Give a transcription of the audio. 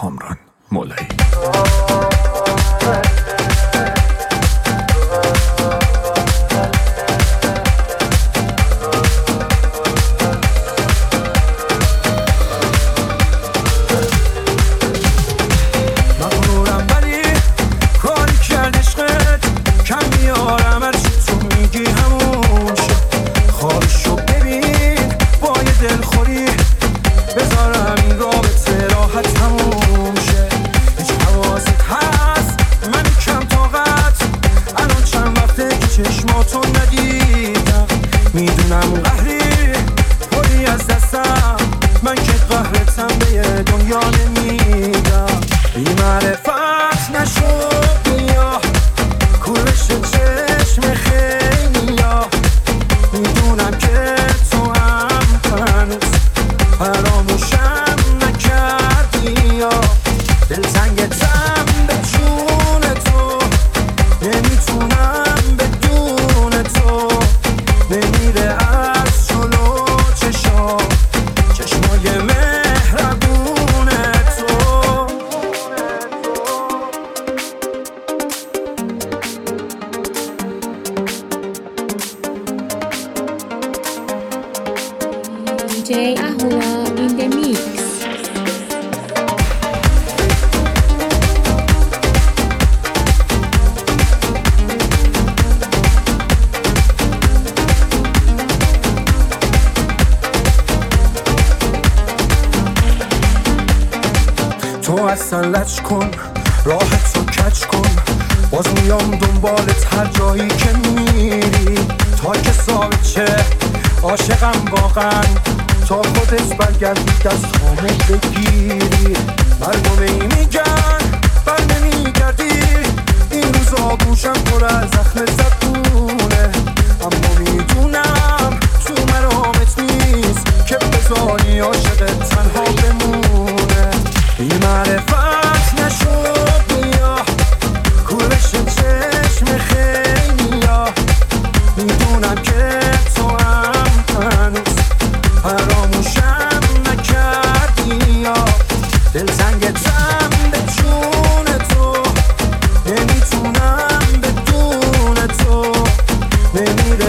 کامران مولایی. اصلا لج کن راحت رو کج کن، باز میام دنبالت هر جایی که میری، تا که ثابت شه عاشقم واقعا، تا خودت برگردی دست خامو بگیری. مردم ای میگن بر نمیگردی، این روزا گوشم پر از زخم زبونه، اما میدونم تو مرامت نیست که بذاری عاشقت تنها بمونه. بی معرفت نشد بیا کورش چشم خیلیا، میدونم که تو هم هنوز فراموشم نکردی، یا دلتنگتم به جون تو، نمیتونم بدون تو، نمیره